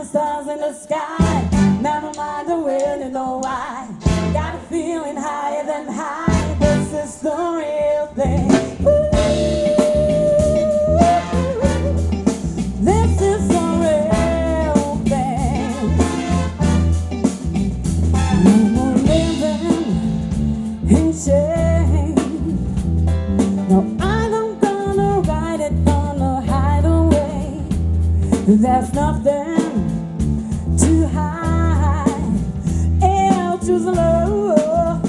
stars in the sky. Never mind the wind, you know why. Got a feeling higher than high. This is the real thing. This is the real thing. No more living in shame. No, I'm gonna ride it, gonna hide away. There's nothing to hide. I'll choose love.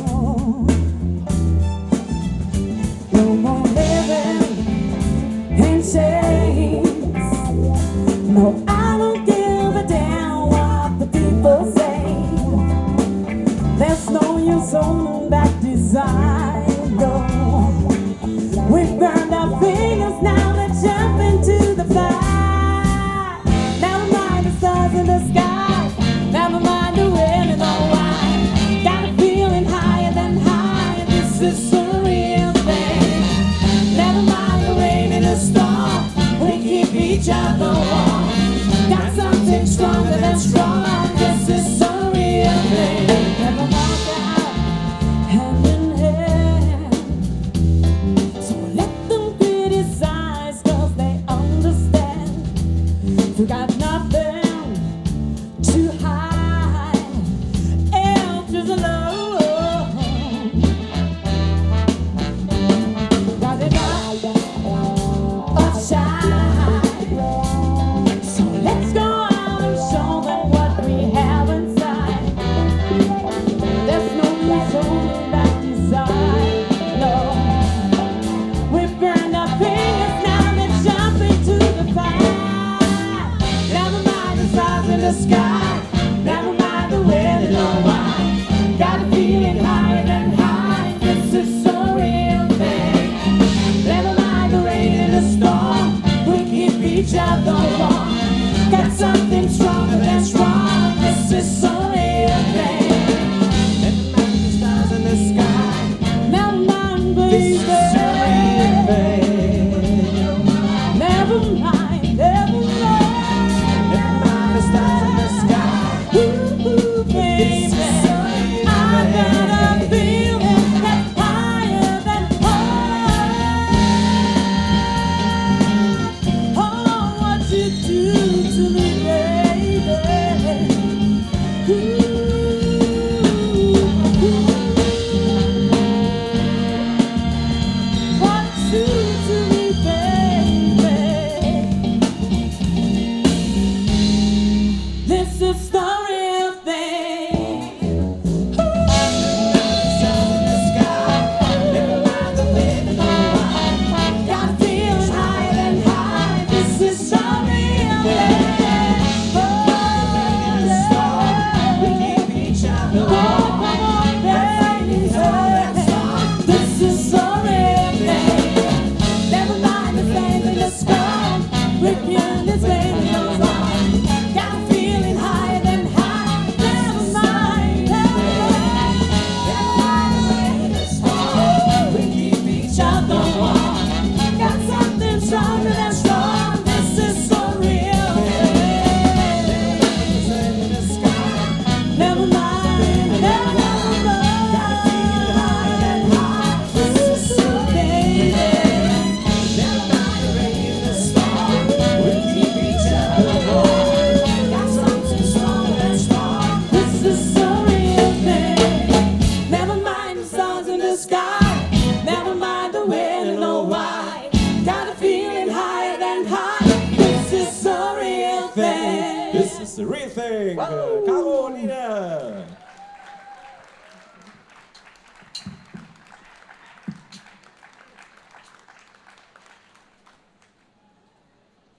No more living in chains. No, I don't give a damn what the people say. There's no use on that design. No, we've burned our fingers, now let's jump into the fire. Never mind the stars in the sky. Never mind the wind and the why. Got a feeling higher than high. This is the real thing. Never mind the rain and the storm. We keep each other warm. Got something stronger than strong. This is the real thing. Never walk out hand in hand. So let them criticize, 'cause they understand. You got nothing to hide. Just alone. Got it up or shine. So let's go out and show them what we have inside. There's no use holding back desire. No, we've burned our fingers, now let's jump into the fire. Never mind the stars in the sky. Never mind the wind and the why. Got a feeling higher than high. This is the real thing. Never mind the rain and the storm. We keep each other warm. Got something stronger than strong. This is the real thing. Never mind the stars in the sky. Never mind, baby. This is the real thing. Never mind, never mind. Never mind the stars in the sky. Ooh, baby. I got a feeling that's higher than high. Oh, what you do to me, baby. Ooh. What you do to me, baby. This is the real thing. Stars in the sky. Never mind the wind and the why. Got a feeling higher than high. This is the real thing. Oh, we keep each other warm. This is the real thing. Never mind the flames in the sky. Refuse this rain and the why. Got a feeling higher than high. Never mind, never mind. Never mind the rain and the storm. We keep each other warm. Got something stronger than strong. This is the real thing. In the sky. Never mind, never mind. Got a feeling higher than high. This is the baby. Never mind the rain and the storm. We keep each other warm. Got something stronger than strong. This is the real thing. Never mind the stars in the sky. Never mind the wind and the why. Got a feeling higher than high. This is the real thing. This is the real thing. Whoa. Carolina.